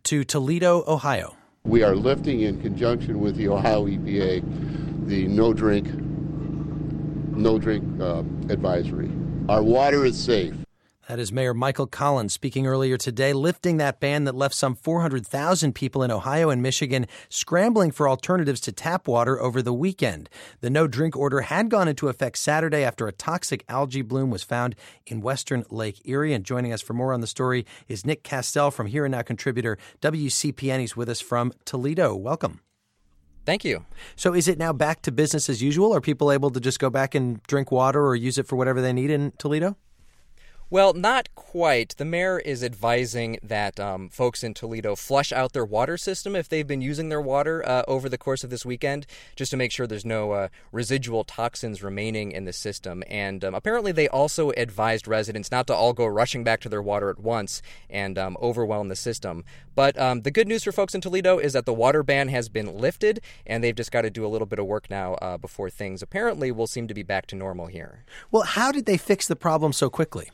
to Toledo, Ohio. We are lifting, in conjunction with the Ohio EPA, the no drink advisory. Our water is safe. That is Mayor Michael Collins speaking earlier today, lifting that ban that left some 400,000 people in Ohio and Michigan scrambling for alternatives to tap water over the weekend. The no-drink order had gone into effect Saturday after a toxic algae bloom was found in western Lake Erie. And joining us for more on the story is Nick Castell from Here and Now contributor WCPN. He's with us from Toledo. Welcome. Thank you. So is it now back to business as usual? Are people able to just go back and drink water or use it for whatever they need in Toledo? Well, not quite. The mayor is advising that folks in Toledo flush out their water system if they've been using their water over the course of this weekend, just to make sure there's no residual toxins remaining in the system. And apparently they also advised residents not to all go rushing back to their water at once and overwhelm the system. But the good news for folks in Toledo is that the water ban has been lifted, and they've just got to do a little bit of work now before things apparently will seem to be back to normal here. Well, how did they fix the problem so quickly?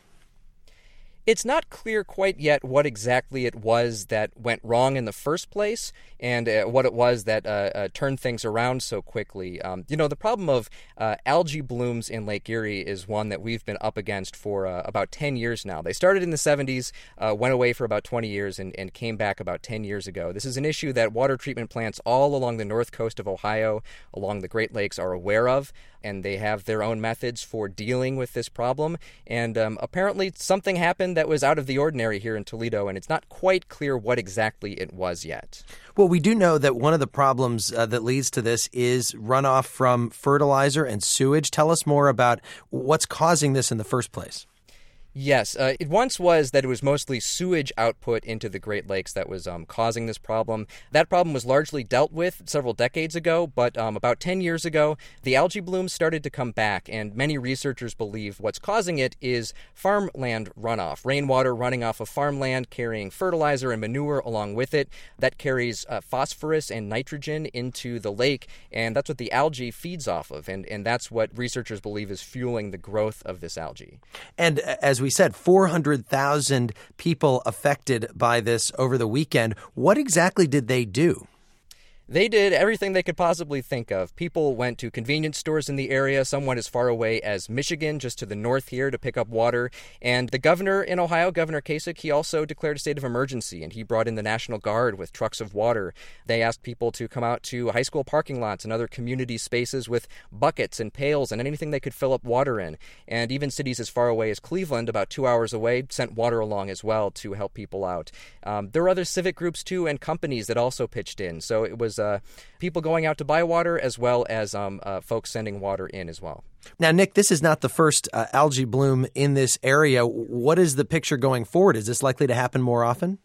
It's not clear quite yet what exactly it was that went wrong in the first place and what it was that turned things around so quickly. The problem of algae blooms in Lake Erie is one that we've been up against for about 10 years now. They started in the 70s, went away for about 20 years, and came back about 10 years ago. This is an issue that water treatment plants all along the north coast of Ohio, along the Great Lakes, are aware of, and they have their own methods for dealing with this problem. And apparently something happened that was out of the ordinary here in Toledo, and it's not quite clear what exactly it was yet. Well, we do know that one of the problems that leads to this is runoff from fertilizer and sewage. Tell us more about what's causing this in the first place. Yes, it once was that it was mostly sewage output into the Great Lakes that was causing this problem. That problem was largely dealt with several decades ago, but about 10 years ago, the algae blooms started to come back, and many researchers believe what's causing it is farmland runoff, rainwater running off of farmland, carrying fertilizer and manure along with it. That carries phosphorus and nitrogen into the lake, and that's what the algae feeds off of, and that's what researchers believe is fueling the growth of this algae. And as we said, 400,000 people affected by this over the weekend. What exactly did they do? They did everything they could possibly think of. People went to convenience stores in the area. Some went as far away as Michigan, just to the north here, to pick up water. And the governor in Ohio, Governor Kasich, he also declared a state of emergency, and he brought in the National Guard with trucks of water. They asked people to come out to high school parking lots and other community spaces with buckets and pails and anything they could fill up water in. And even cities as far away as Cleveland, about 2 hours away, sent water along as well to help people out. There were other civic groups, too, and companies that also pitched in. So it was people going out to buy water as well as folks sending water in as well. Now, Nick, this is not the first algae bloom in this area. What is the picture going forward? Is this likely to happen more often?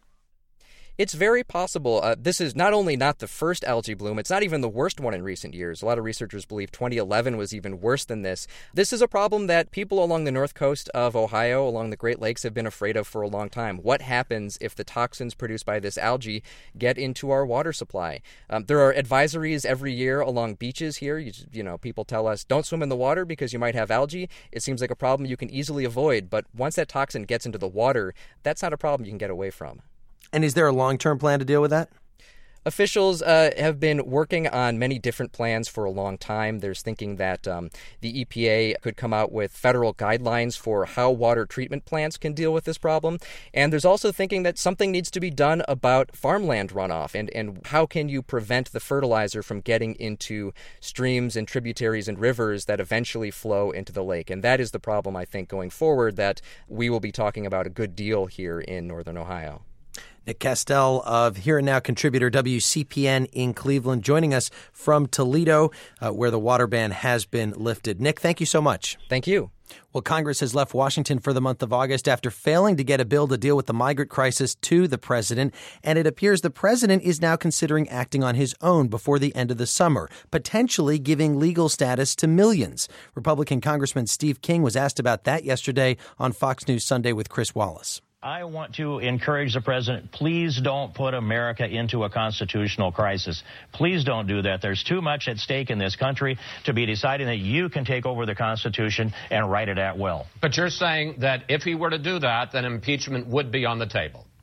It's very possible. This is not only not the first algae bloom, it's not even the worst one in recent years. A lot of researchers believe 2011 was even worse than this. This is a problem that people along the north coast of Ohio, along the Great Lakes, have been afraid of for a long time. What happens if the toxins produced by this algae get into our water supply? There are advisories every year along beaches here. You know, people tell us, don't swim in the water because you might have algae. It seems like a problem you can easily avoid, but once that toxin gets into the water, that's not a problem you can get away from. And is there a long-term plan to deal with that? Officials have been working on many different plans for a long time. There's thinking that the EPA could come out with federal guidelines for how water treatment plants can deal with this problem. And there's also thinking that something needs to be done about farmland runoff and how can you prevent the fertilizer from getting into streams and tributaries and rivers that eventually flow into the lake. And that is the problem, I think, going forward that we will be talking about a good deal here in northern Ohio. Nick Castell of Here and Now contributor WCPN in Cleveland, joining us from Toledo, where the water ban has been lifted. Nick, thank you so much. Thank you. Well, Congress has left Washington for the month of August after failing to get a bill to deal with the migrant crisis to the president, and it appears the president is now considering acting on his own before the end of the summer, potentially giving legal status to millions. Republican Congressman Steve King was asked about that yesterday on Fox News Sunday with Chris Wallace. I want to encourage the president, please don't put America into a constitutional crisis. Please don't do that. There's too much at stake in this country to be deciding that you can take over the Constitution and write it at will. But you're saying that if he were to do that, then impeachment would be on the table.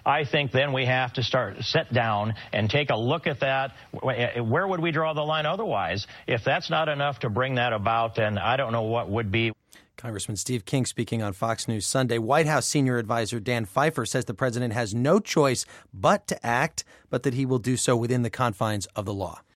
I think then we have to sit down and take a look at that. Where would we draw the line otherwise? If that's not enough to bring that about, then I don't know what would be. Congressman Steve King speaking on Fox News Sunday. White House senior advisor Dan Pfeiffer says the president has no choice but to act, but that he will do so within the confines of the law.